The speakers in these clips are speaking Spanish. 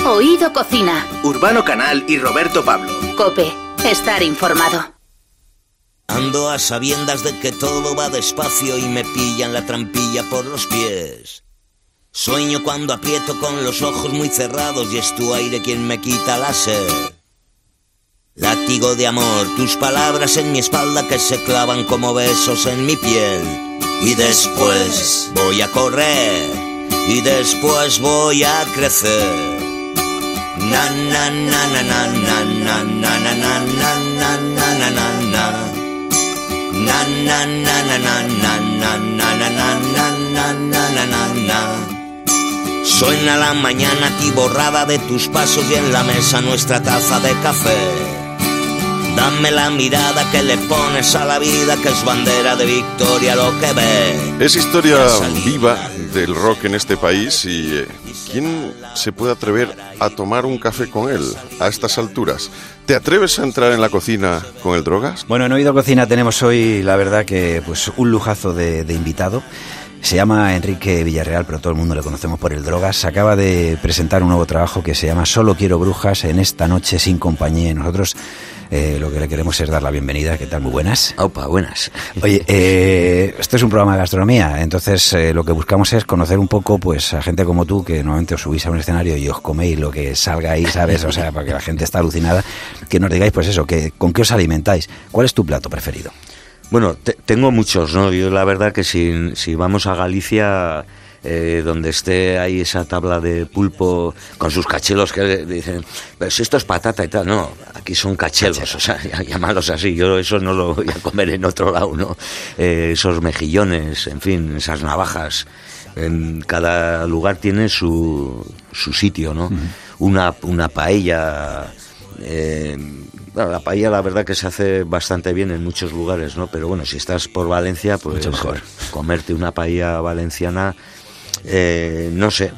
Oído Cocina. Urbano Canal y Roberto Pablo. COPE. Estar informado. Ando a sabiendas de que todo va despacio y me pillan la trampilla por los pies. Sueño cuando aprieto con los ojos muy cerrados y es tu aire quien me quita la sed. Látigo de amor, tus palabras en mi espalda que se clavan como besos en mi piel. Y después voy a correr y después voy a crecer. Na na na na na na na na na na na na na na. Na na na na na na na na na na na na na. Suena la mañana atiborrada de tus pasos y en la mesa nuestra taza de café. Dame la mirada que le pones a la vida, que es bandera de victoria lo que ve. Es historia viva del rock en este país y ¿quién se puede atrever a tomar un café con él a estas alturas? ¿Te atreves a entrar en la cocina con el Drogas? Bueno, en Oído Cocina tenemos hoy, la verdad, que pues un lujazo de invitado. Se llama Enrique Villarreal, pero todo el mundo le conocemos por el Drogas. Acaba de presentar un nuevo trabajo que se llama Solo quiero brujas en esta noche sin compañía. Nosotros lo que le queremos es dar la bienvenida. ¿Qué tal? Muy buenas. Opa, buenas. Oye, esto es un programa de gastronomía, entonces lo que buscamos es conocer un poco pues a gente como tú, que normalmente os subís a un escenario y os coméis lo que salga ahí, ¿sabes? O sea, para que la gente está alucinada, que nos digáis pues eso, que con qué os alimentáis. ¿Cuál es tu plato preferido? Bueno, tengo muchos, ¿no? Yo la verdad que si vamos a Galicia, donde esté ahí esa tabla de pulpo con sus cachelos que dicen, pero si esto es patata y tal, no, aquí son cachelos, o sea, llamarlos así, yo eso no lo voy a comer en otro lado, ¿no? Esos mejillones, en fin, esas navajas, en cada lugar tiene su sitio, ¿no? Uh-huh. Una paella... Bueno, la paella la verdad que se hace bastante bien en muchos lugares, ¿no? Pero bueno, si estás por Valencia, pues mucho mejor. Comerte una paella valenciana, no sé.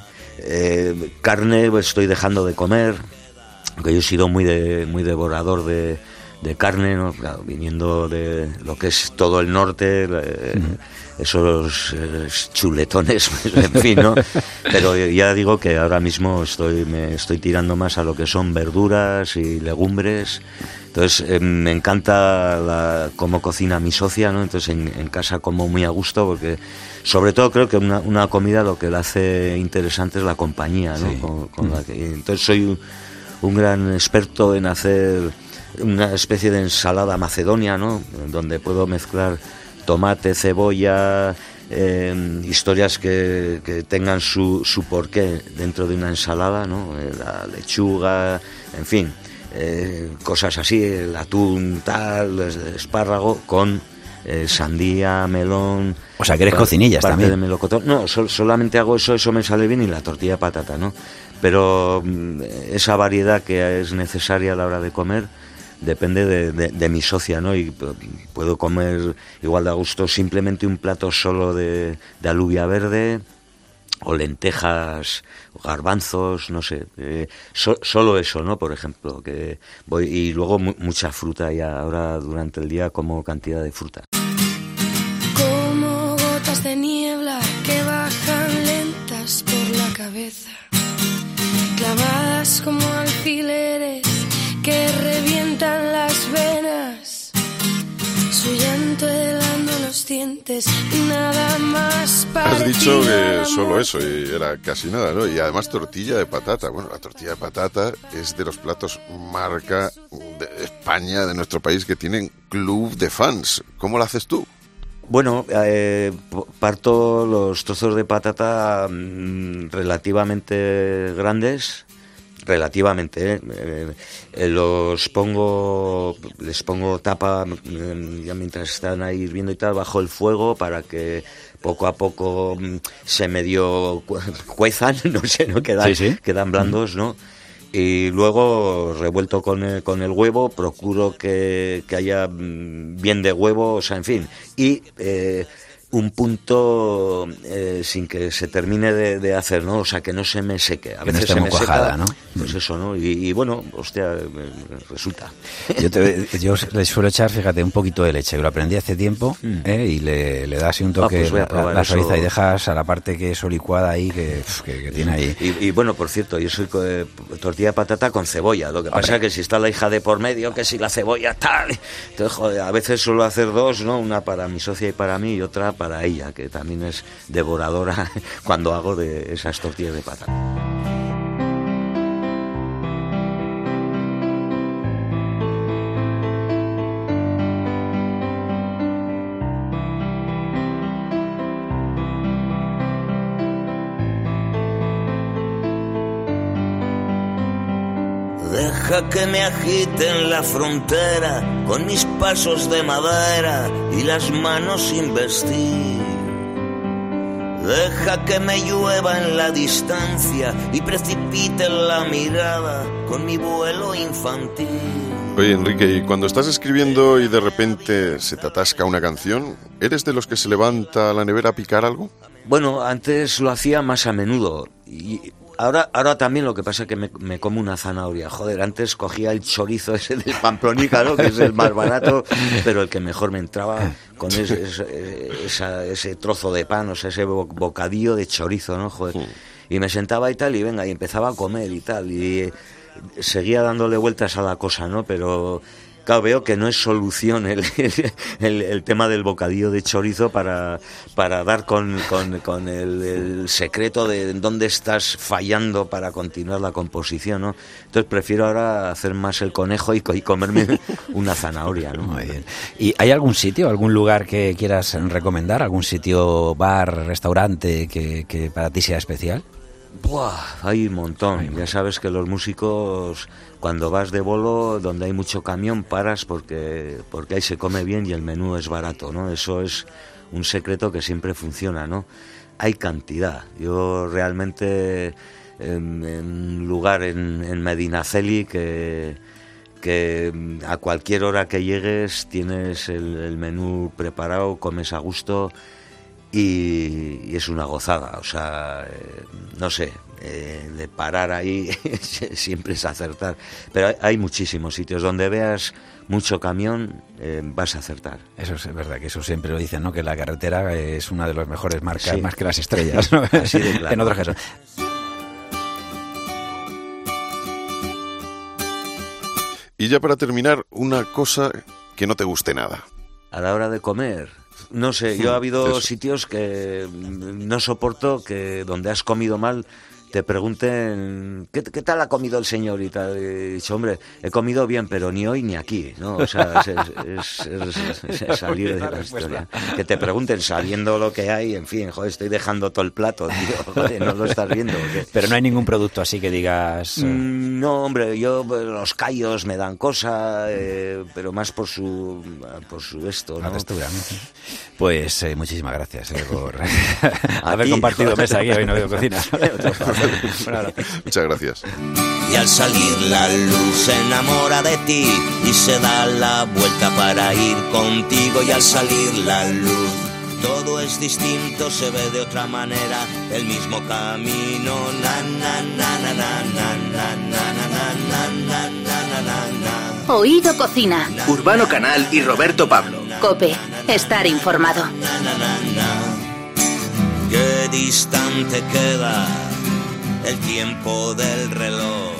Carne pues, estoy dejando de comer, aunque yo he sido muy devorador de carne, ¿no? Claro, viniendo de lo que es todo el norte, esos chuletones, en fin, ¿no? Pero ya digo que ahora mismo me estoy tirando más a lo que son verduras y legumbres. Entonces me encanta cómo cocina mi socia, ¿no? Entonces en casa como muy a gusto, porque sobre todo creo que una comida lo que la hace interesante es la compañía, ¿no? Sí. Entonces soy un gran experto en hacer una especie de ensalada macedonia, ¿no? Donde puedo mezclar tomate, cebolla, historias que tengan su porqué dentro de una ensalada, ¿no? La lechuga, en fin, cosas así, el atún, tal, el espárrago con sandía, melón. O sea, que eres cocinillas también. De melocotón. No, solamente hago eso me sale bien, y la tortilla de patata, ¿no? Pero esa variedad que es necesaria a la hora de comer depende de mi socia, ¿no? Y puedo comer igual de a gusto simplemente un plato solo de alubia verde, o lentejas, o garbanzos, no sé, solo eso, ¿no? Por ejemplo, que voy, y luego mucha fruta, y ahora durante el día como cantidad de fruta. Como gotas de niebla que bajan lentas por la cabeza, clavadas como alfileres que revientan las venas, su llanto helando los dientes, nada más parecido. Has dicho que solo eso, y era casi nada, ¿no? Y además tortilla de patata. Bueno, la tortilla de patata es de los platos marca de España, de nuestro país, que tienen club de fans. ¿Cómo lo haces tú? Bueno, parto los trozos de patata relativamente grandes, les pongo tapa ya mientras están ahí hirviendo y tal, bajo el fuego para que poco a poco se medio cuezan, no sé, ¿no? Quedan blandos, ¿no? Y luego revuelto con el huevo, procuro que haya bien de huevo, o sea, en fin, y un punto sin que se termine de hacer, ¿no? O sea, que no se me seque. A veces se me cuajada, seca, ¿no? Pues eso, ¿no? Y bueno, hostia, resulta. Yo le suelo echar, fíjate, un poquito de leche, que lo aprendí hace tiempo, y le das así un toque, pues la suaviza y dejas a la parte que es licuada ahí, que tiene ahí. Y bueno, por cierto, yo soy tortilla de patata con cebolla. Lo que pasa es que si está la hija de por medio, que si la cebolla tal... Entonces, joder, a veces suelo hacer dos, ¿no? Una para mi socia y para mí, y otra para ella, que también es devoradora cuando hago de esas tortillas de patata. Deja que me agite en la frontera con mis pasos de madera y las manos sin vestir. Deja que me llueva en la distancia y precipite la mirada con mi vuelo infantil. Oye, Enrique, y cuando estás escribiendo y de repente se te atasca una canción, ¿eres de los que se levanta a la nevera a picar algo? Bueno, antes lo hacía más a menudo y ahora también, lo que pasa es que me como una zanahoria. Joder, antes cogía el chorizo ese del Pamplonica, ¿no? Que es el más barato, pero el que mejor me entraba con ese trozo de pan, o sea, ese bocadillo de chorizo, ¿no? Joder. Y me sentaba y tal, y venga, y empezaba a comer y tal, y seguía dándole vueltas a la cosa, ¿no? Pero... Claro, veo que no es solución el tema del bocadillo de chorizo para dar con el secreto de dónde estás fallando para continuar la composición, ¿no? Entonces prefiero ahora hacer más el conejo y comerme una zanahoria, ¿no? Muy bien. ¿Y hay algún sitio, algún lugar que quieras recomendar? ¿Algún sitio, bar, restaurante que para ti sea especial? Buah, hay un montón. Ya sabes que los músicos, cuando vas de bolo, donde hay mucho camión, paras porque ahí se come bien y el menú es barato, ¿no? Eso es un secreto que siempre funciona, ¿no? Hay cantidad. Yo realmente, en un lugar en Medinaceli que a cualquier hora que llegues tienes el menú preparado, comes a gusto. Y es una gozada, o sea, no sé, de parar ahí siempre es acertar. Pero hay muchísimos sitios donde veas mucho camión, vas a acertar. Eso es verdad, que eso siempre lo dicen, ¿no? Que la carretera es una de las mejores marcas, sí, más que las estrellas, ¿no? Así de claro. En otros casos. Y ya para terminar, una cosa que no te guste nada. A la hora de comer... No sé, yo ha habido sitios que no soporto, que donde has comido mal te pregunten ¿qué tal ha comido el señor? Y tal, y he dicho, hombre, he comido bien, pero ni hoy ni aquí, ¿no? O sea, es salir de la historia. Que te pregunten sabiendo lo que hay, en fin, joder, estoy dejando todo el plato, tío, joder, no lo estás viendo. Pero no hay ningún producto así que digas... No, hombre, los callos me dan cosa, pero más por su esto, ¿no? La textura, ¿no? Pues muchísimas gracias por haber compartido mesa aquí hoy, no veo cocina. Muchas gracias. Y al salir la luz se enamora de ti y se da la vuelta para ir contigo. Y al salir la luz todo es distinto, se ve de otra manera el mismo camino. Na na na na na na na na na na na na. Oído Cocina. Urbano Canal y Roberto Pablo. COPE. Estar informado. Qué distante queda el tiempo del reloj.